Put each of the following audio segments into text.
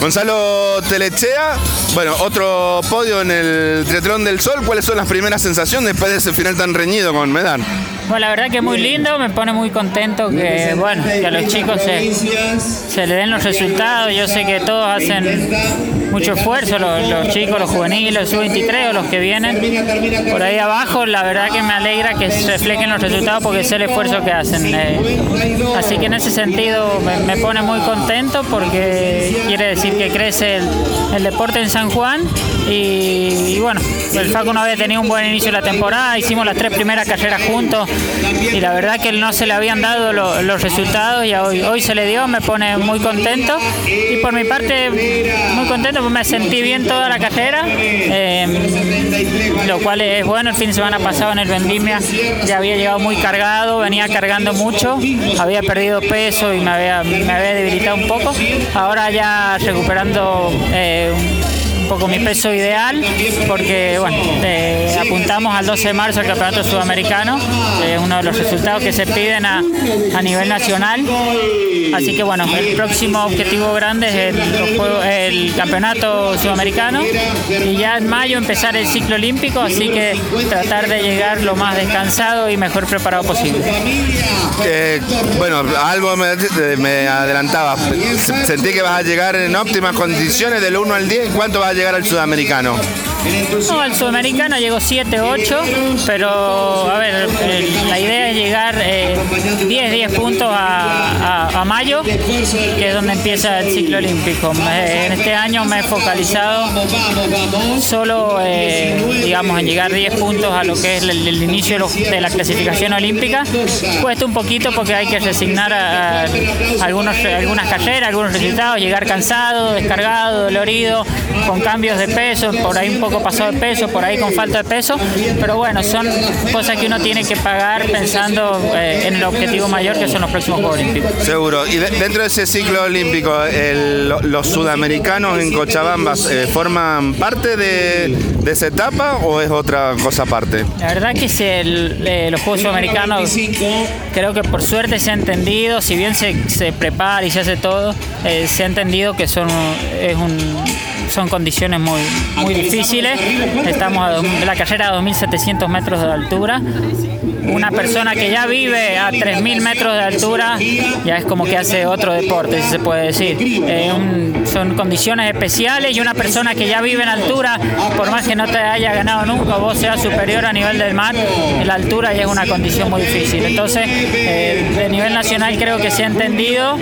Gonzalo Telechea, bueno, otro podio en el Triatlón del Sol. ¿Cuáles son las primeras sensaciones después de ese final tan reñido con Medán? Bueno, la verdad que es muy lindo, me pone muy contento que, bueno, que a los chicos se le den los resultados. Yo sé que todos hacen mucho esfuerzo, los chicos, los juveniles, los sub-23 o los que vienen por ahí abajo. La verdad que me alegra que se reflejen los resultados porque sé el esfuerzo que hacen. Así que en ese sentido me pone muy contento porque quiere decir que crece el deporte en San Juan y bueno, el Facu no había tenido un buen inicio de la temporada, hicimos las 3 primeras carreras juntos y la verdad que no se le habían dado los resultados y hoy se le dio, me pone muy contento y por mi parte muy contento porque me sentí bien toda la carrera, lo cual es bueno. El fin de semana pasado en el Vendimia ya había llegado muy cargado, venía cargando mucho, había perdido peso y me había debilitado un poco, ahora ya recuperando un poco mi peso ideal porque bueno, apuntamos al 12 de marzo al Campeonato Sudamericano, uno de los resultados que se piden a nivel nacional, así que bueno, el próximo objetivo grande es el Campeonato Sudamericano y ya en mayo empezar el ciclo olímpico, así que tratar de llegar lo más descansado y mejor preparado posible. Bueno, algo me adelantaba, sentí que vas a llegar en óptimas condiciones del 1 al 10, ¿cuánto vas a llegar al Sudamericano? No, al Sudamericano llegó 7-8, pero a ver, la idea es llegar 10 puntos a mayo, que es donde empieza el ciclo olímpico. En este año me he focalizado solo, digamos, en llegar 10 puntos a lo que es el inicio de la clasificación olímpica. Cuesta un poquito porque hay que resignar a algunas carreras, algunos resultados, llegar cansado, descargado, dolorido, con cambios de peso, por ahí un poco pasado de peso, por ahí con falta de peso, pero bueno, son cosas que uno tiene que pagar pensando en el objetivo mayor que son los próximos Juegos Olímpicos. Seguro. Y dentro de ese ciclo olímpico, ¿los sudamericanos en Cochabamba forman parte de esa etapa o es otra cosa aparte? La verdad que los Juegos Sudamericanos creo que por suerte se ha entendido, si bien se prepara y se hace todo, se ha entendido que son condiciones muy difíciles. Estamos en la carrera a 2.700 metros de altura. Una persona que ya vive a 3.000 metros de altura ya es como que hace otro deporte, si se puede decir. Son condiciones especiales y una persona que ya vive en altura, por más que no te haya ganado nunca, vos seas superior a nivel del mar, la altura ya es una condición muy difícil. Entonces, de nivel nacional creo que se ha entendido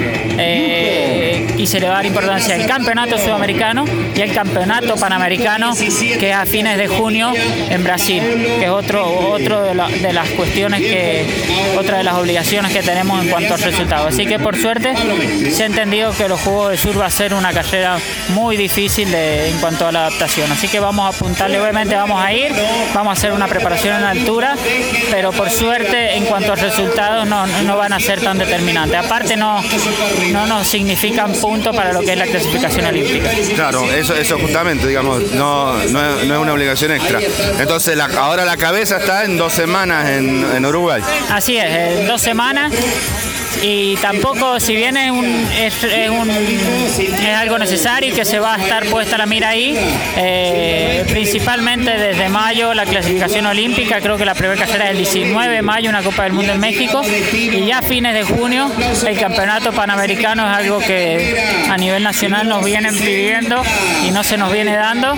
y se le va a dar importancia al Campeonato Sudamericano y al Campeonato Panamericano, que es a fines de junio en Brasil, que es otro de las cuestiones otra de las obligaciones que tenemos en cuanto al resultado. Así que por suerte se ha entendido que los Juegos del Sur va a ser una carrera muy difícil en cuanto a la adaptación. Así que vamos a apuntarle, obviamente vamos a ir, vamos a hacer una preparación en altura, pero por suerte en cuanto a resultados no van a ser tan determinantes. Aparte no nos significan puntos para lo que es la clasificación olímpica. Claro, eso justamente, digamos, no es una obligación extra. Entonces ahora la cabeza está en 2 semanas en Uruguay. Así es, en 2 semanas. Y tampoco, si bien es algo necesario y que se va a estar puesta la mira ahí, principalmente desde mayo la clasificación olímpica, creo que la primera carrera es el 19 de mayo, una Copa del Mundo en México, y ya a fines de junio el Campeonato Panamericano es algo que a nivel nacional nos vienen pidiendo y no se nos viene dando,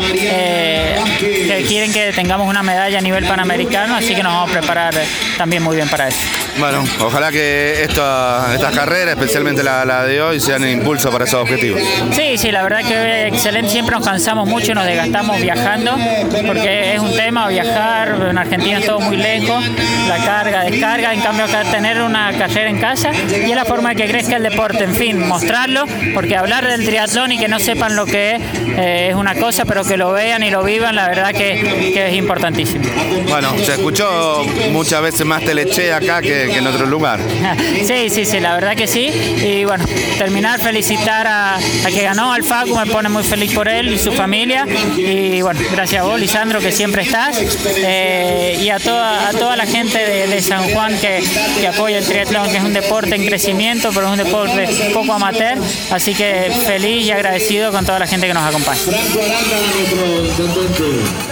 que quieren que tengamos una medalla a nivel panamericano, así que nos vamos a preparar también muy bien para eso. Bueno, ojalá que estas carreras, especialmente la de hoy, sean un impulso para esos objetivos. Sí, la verdad que excelente. Siempre nos cansamos mucho, nos desgastamos viajando, porque es un tema viajar. En Argentina es todo muy lejos, la carga, descarga. En cambio, acá tener una carrera en casa y es la forma de que crezca el deporte. En fin, mostrarlo, porque hablar del triatlón y que no sepan lo que es una cosa, pero que lo vean y lo vivan, la verdad que es importantísimo. Bueno, se escuchó muchas veces más Telechea acá que que en otro lugar. Sí, la verdad que sí. Y bueno, terminar, felicitar a que ganó, al Facu, me pone muy feliz por él y su familia. Y bueno, gracias a vos, Lisandro, que siempre estás. Y a toda la gente de San Juan que apoya el triatlón, que es un deporte en crecimiento, pero es un deporte poco amateur. Así que feliz y agradecido con toda la gente que nos acompaña.